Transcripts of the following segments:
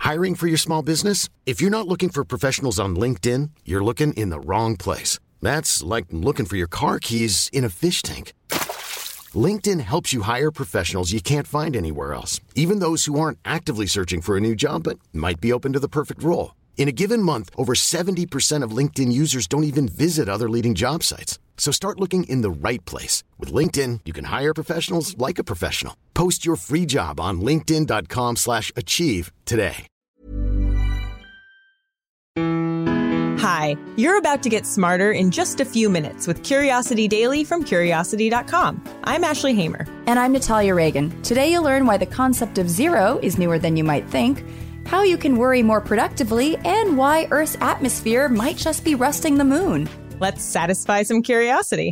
Hiring for your small business? If you're not looking for professionals on LinkedIn, you're looking in the wrong place. That's like looking for your car keys in a fish tank. LinkedIn helps you hire professionals you can't find anywhere else, even those who aren't actively searching for a new job but might be open to the perfect role. In a given month, over 70% of LinkedIn users don't even visit other leading job sites. So start looking in the right place. With LinkedIn, you can hire professionals like a professional. Post your free job on linkedin.com/achieve today. Hi, you're about to get smarter in just a few minutes with Curiosity Daily from Curiosity.com. I'm Ashley Hamer. And I'm Natalia Reagan. Today you'll learn why the concept of zero is newer than you might think, how you can worry more productively, and why Earth's atmosphere might just be rusting the moon. Let's satisfy some curiosity.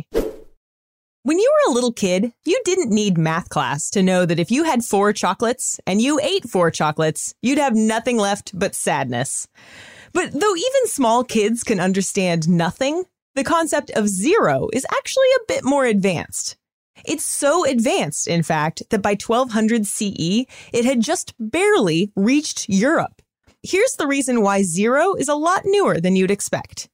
When you were a little kid, you didn't need math class to know that if you had 4 chocolates and you ate 4 chocolates, you'd have nothing left but sadness. But though even small kids can understand nothing, the concept of zero is actually a bit more advanced. It's so advanced, in fact, that by 1200 CE, it had just barely reached Europe. Here's the reason why zero is a lot newer than you'd expect.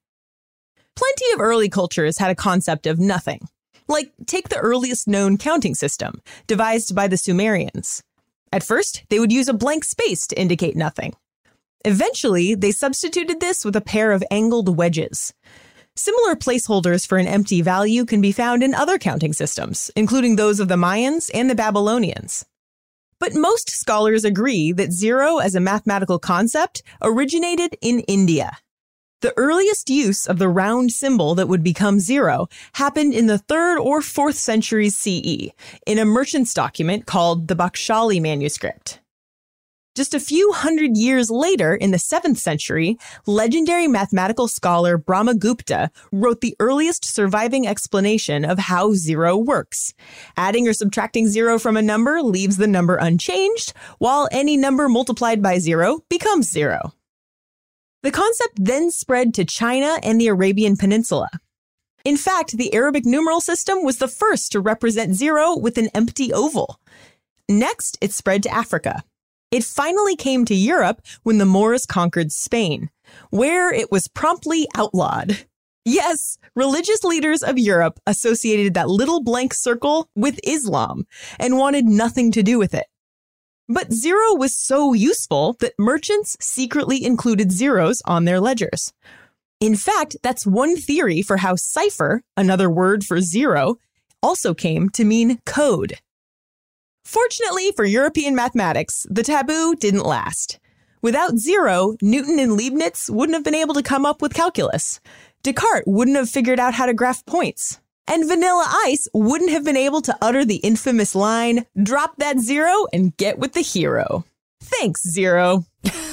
Plenty of early cultures had a concept of nothing. Like, take the earliest known counting system, devised by the Sumerians. At first, they would use a blank space to indicate nothing. Eventually, they substituted this with a pair of angled wedges. Similar placeholders for an empty value can be found in other counting systems, including those of the Mayans and the Babylonians. But most scholars agree that zero as a mathematical concept originated in India. The earliest use of the round symbol that would become zero happened in the 3rd or 4th centuries CE in a merchant's document called the Bakshali manuscript. Just a few hundred years later, in the 7th century, legendary mathematical scholar Brahmagupta wrote the earliest surviving explanation of how zero works. Adding or subtracting zero from a number leaves the number unchanged, while any number multiplied by zero becomes zero. The concept then spread to China and the Arabian Peninsula. In fact, the Arabic numeral system was the first to represent zero with an empty oval. Next, it spread to Africa. It finally came to Europe when the Moors conquered Spain, where it was promptly outlawed. Yes, religious leaders of Europe associated that little blank circle with Islam and wanted nothing to do with it. But zero was so useful that merchants secretly included zeros on their ledgers. In fact, that's one theory for how cipher, another word for zero, also came to mean code. Fortunately for European mathematics, the taboo didn't last. Without zero, Newton and Leibniz wouldn't have been able to come up with calculus. Descartes wouldn't have figured out how to graph points. And Vanilla Ice wouldn't have been able to utter the infamous line, "Drop that zero and get with the hero." Thanks, Zero.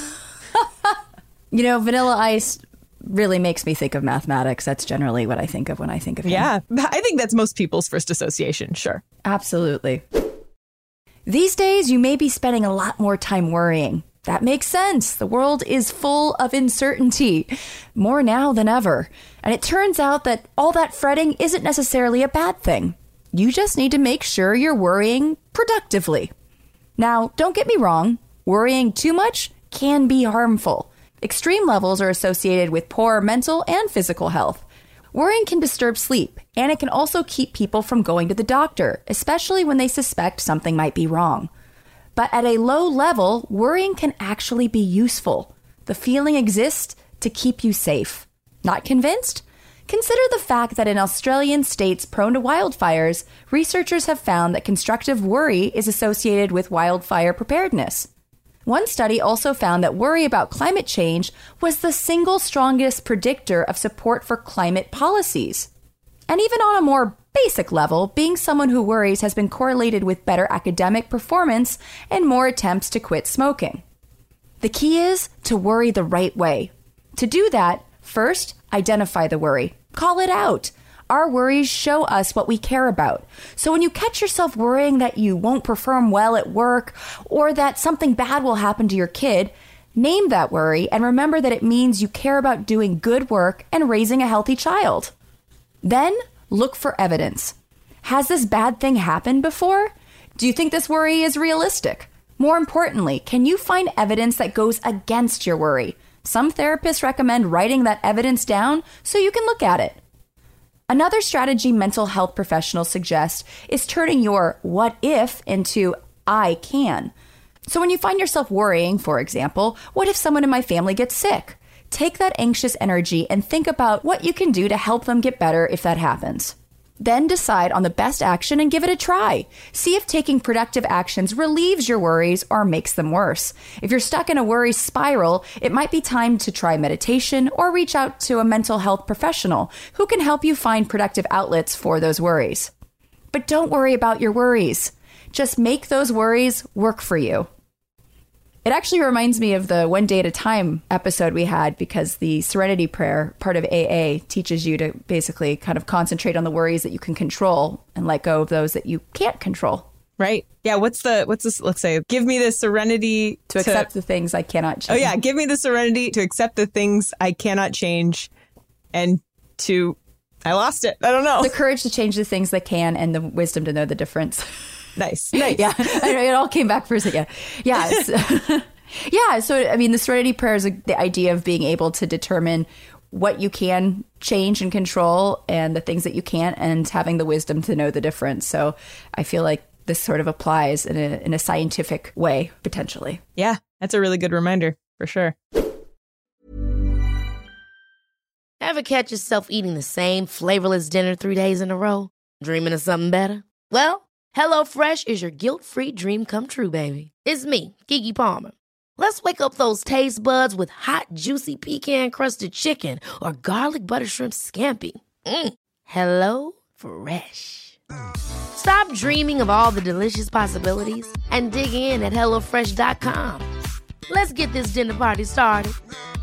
You know, Vanilla Ice really makes me think of mathematics. That's generally what I think of when I think of him. Yeah, I think that's most people's first association, sure. Absolutely. These days, you may be spending a lot more time worrying. That makes sense. The world is full of uncertainty, more now than ever. And it turns out that all that fretting isn't necessarily a bad thing. You just need to make sure you're worrying productively. Now, don't get me wrong, worrying too much can be harmful. Extreme levels are associated with poor mental and physical health. Worrying can disturb sleep, and it can also keep people from going to the doctor, especially when they suspect something might be wrong. But at a low level, worrying can actually be useful. The feeling exists to keep you safe. Not convinced? Consider the fact that in Australian states prone to wildfires, researchers have found that constructive worry is associated with wildfire preparedness. One study also found that worry about climate change was the single strongest predictor of support for climate policies. And even on a more basic level, being someone who worries has been correlated with better academic performance and more attempts to quit smoking. The key is to worry the right way. To do that, first, identify the worry. Call it out. Our worries show us what we care about. So when you catch yourself worrying that you won't perform well at work or that something bad will happen to your kid, name that worry and remember that it means you care about doing good work and raising a healthy child. Then look for evidence. Has this bad thing happened before? Do you think this worry is realistic? More importantly, can you find evidence that goes against your worry? Some therapists recommend writing that evidence down so you can look at it. Another strategy mental health professionals suggest is turning your what if into I can. So when you find yourself worrying, for example, what if someone in my family gets sick? Take that anxious energy and think about what you can do to help them get better if that happens. Then decide on the best action and give it a try. See if taking productive actions relieves your worries or makes them worse. If you're stuck in a worry spiral, it might be time to try meditation or reach out to a mental health professional who can help you find productive outlets for those worries. But don't worry about your worries. Just make those worries work for you. It actually reminds me of the One Day at a Time episode we had, because the Serenity Prayer, part of AA, teaches you to basically kind of concentrate on the worries that you can control and let go of those that you can't control. Right. Yeah. What's this? Let's say, give me the serenity to accept the things I cannot change. Oh, yeah. Give me the serenity to accept the things I cannot change and to, I lost it. I don't know. The courage to change the things that can and the wisdom to know the difference. Nice. Yeah. It all came back for a second. Yeah. Yeah. So, I mean, the Serenity Prayer is the idea of being able to determine what you can change and control and the things that you can't, and having the wisdom to know the difference. So I feel like this sort of applies in a scientific way, potentially. Yeah. That's a really good reminder, for sure. Ever catch yourself eating the same flavorless dinner 3 days in a row? Dreaming of something better? Well, HelloFresh is your guilt-free dream come true, baby. It's me, Keke Palmer. Let's wake up those taste buds with hot, juicy pecan-crusted chicken or garlic butter shrimp scampi. Hello Fresh. Stop dreaming of all the delicious possibilities and dig in at HelloFresh.com. Let's get this dinner party started.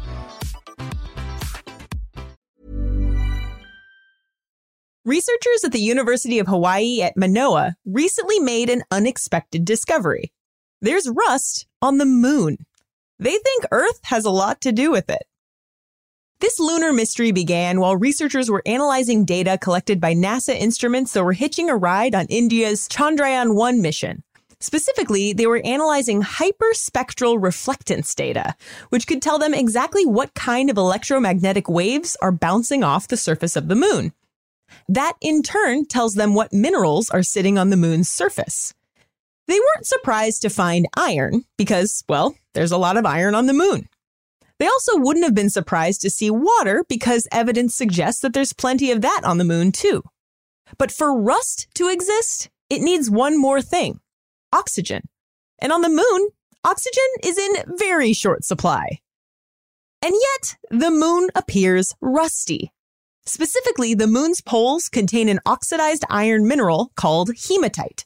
Researchers at the University of Hawaii at Manoa recently made an unexpected discovery. There's rust on the moon. They think Earth has a lot to do with it. This lunar mystery began while researchers were analyzing data collected by NASA instruments that were hitching a ride on India's Chandrayaan-1 mission. Specifically, they were analyzing hyperspectral reflectance data, which could tell them exactly what kind of electromagnetic waves are bouncing off the surface of the moon. That, in turn, tells them what minerals are sitting on the moon's surface. They weren't surprised to find iron because, well, there's a lot of iron on the moon. They also wouldn't have been surprised to see water because evidence suggests that there's plenty of that on the moon, too. But for rust to exist, it needs one more thing: oxygen. And on the moon, oxygen is in very short supply. And yet, the moon appears rusty. Specifically, the moon's poles contain an oxidized iron mineral called hematite.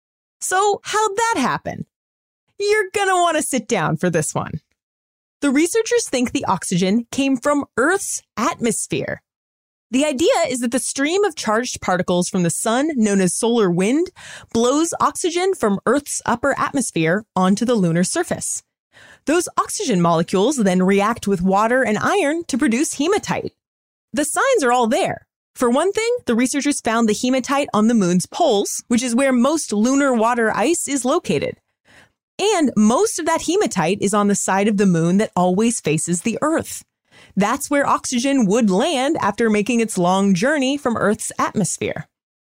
So how'd that happen? You're gonna want to sit down for this one. The researchers think the oxygen came from Earth's atmosphere. The idea is that the stream of charged particles from the sun, known as solar wind, blows oxygen from Earth's upper atmosphere onto the lunar surface. Those oxygen molecules then react with water and iron to produce hematite. The signs are all there. For one thing, the researchers found the hematite on the moon's poles, which is where most lunar water ice is located. And most of that hematite is on the side of the moon that always faces the Earth. That's where oxygen would land after making its long journey from Earth's atmosphere.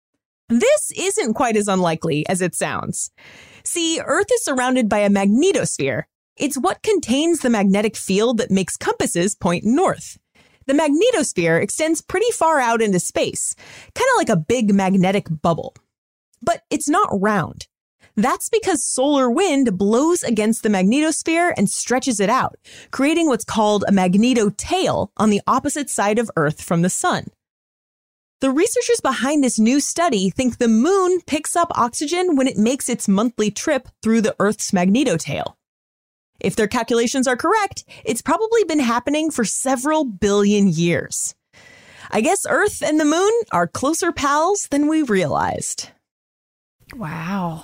This isn't quite as unlikely as it sounds. See, Earth is surrounded by a magnetosphere. It's what contains the magnetic field that makes compasses point north. The magnetosphere extends pretty far out into space, kind of like a big magnetic bubble. But it's not round. That's because solar wind blows against the magnetosphere and stretches it out, creating what's called a magnetotail on the opposite side of Earth from the sun. The researchers behind this new study think the moon picks up oxygen when it makes its monthly trip through the Earth's magnetotail. If their calculations are correct, it's probably been happening for several billion years. I guess Earth and the moon are closer pals than we realized. Wow.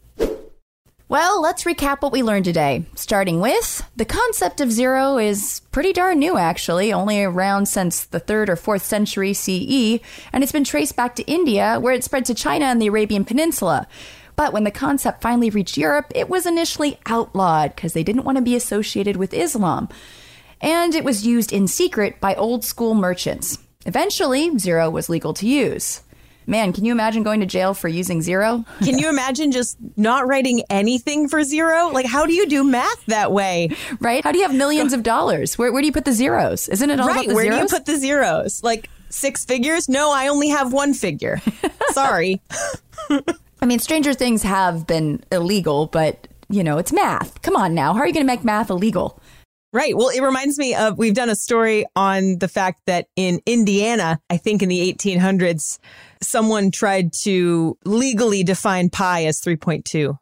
Well, let's recap what we learned today. Starting with, the concept of zero is pretty darn new, actually, only around since the 3rd or 4th century CE, and it's been traced back to India, where it spread to China and the Arabian Peninsula. But when the concept finally reached Europe, it was initially outlawed because they didn't want to be associated with Islam. And it was used in secret by old school merchants. Eventually, zero was legal to use. Man, can you imagine going to jail for using zero? Can you imagine just not writing anything for zero? Like, how do you do math that way? Right? How do you have millions of dollars? Where do you put the zeros? Isn't it all about the where zeros? do you put the zeros? Like 6 figures? No, I only have 1 figure. Sorry. I mean, stranger things have been illegal, but, it's math. Come on now. How are you going to make math illegal? Right. Well, it reminds me of, we've done a story on the fact that in Indiana, I think in the 1800s, someone tried to legally define pi as 3.2.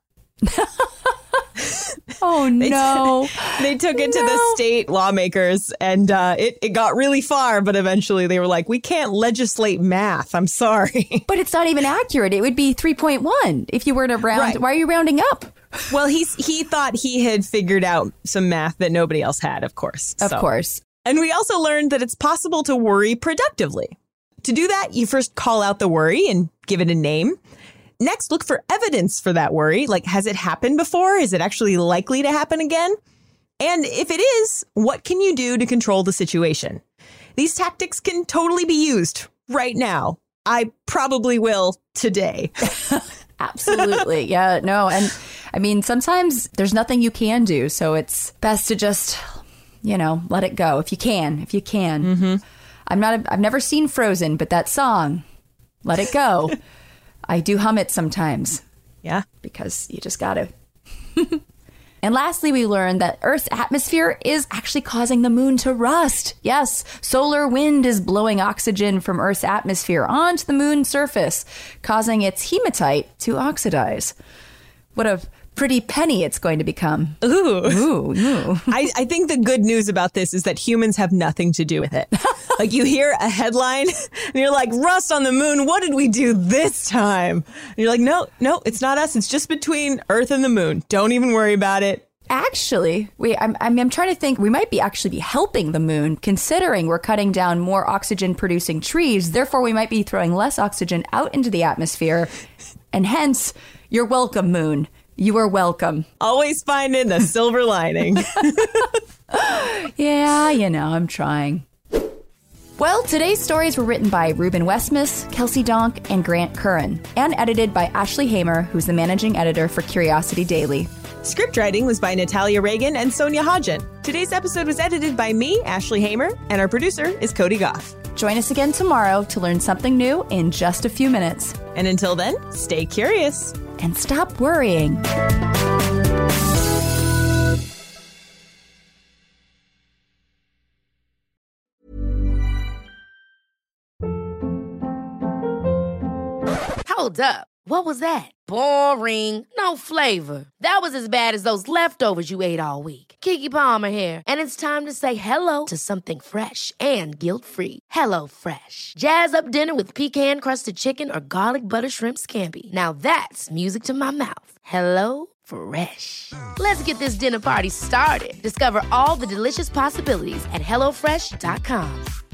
Oh, no. They took it to the state lawmakers and it got really far. But eventually they were like, we can't legislate math. I'm sorry. But it's not even accurate. It would be 3.1 if you were to round. Right. Why are you rounding up? Well, he thought he had figured out some math that nobody else had, of course. Of course. And we also learned that it's possible to worry productively. To do that, you first call out the worry and give it a name. Next, look for evidence for that worry. Like, has it happened before? Is it actually likely to happen again? And if it is, what can you do to control the situation? These tactics can totally be used right now. I probably will today. Absolutely. Yeah, no. And I mean, sometimes there's nothing you can do. So it's best to just, let it go if you can. Mm-hmm. I've never seen Frozen, but that song, Let It Go, I do hum it sometimes. Yeah. Because you just got to. And lastly, we learned that Earth's atmosphere is actually causing the moon to rust. Yes, solar wind is blowing oxygen from Earth's atmosphere onto the moon's surface, causing its hematite to oxidize. What a pretty penny it's going to become. Ooh. I think the good news about this is that humans have nothing to do with it. Like, you hear a headline and you're like, rust on the moon. What did we do this time? And you're like, no, it's not us. It's just between Earth and the moon. Don't even worry about it. Actually, I'm trying to think. We might actually be helping the moon, considering we're cutting down more oxygen-producing trees. Therefore, we might be throwing less oxygen out into the atmosphere. And hence, you're welcome, moon. You are welcome. Always finding the silver lining. Yeah, I'm trying. Well, today's stories were written by Ruben Westmus, Kelsey Donk, and Grant Curran, and edited by Ashley Hamer, who's the managing editor for Curiosity Daily. Script writing was by Natalia Reagan and Sonia Hodgen. Today's episode was edited by me, Ashley Hamer, and our producer is Cody Goff. Join us again tomorrow to learn something new in just a few minutes. And until then, stay curious. And stop worrying. Hold up. What was that? Boring. No flavor. That was as bad as those leftovers you ate all week. Keke Palmer here, and it's time to say hello to something fresh and guilt-free. HelloFresh. Jazz up dinner with pecan-crusted chicken or garlic butter shrimp scampi. Now that's music to my mouth. HelloFresh. Let's get this dinner party started. Discover all the delicious possibilities at HelloFresh.com.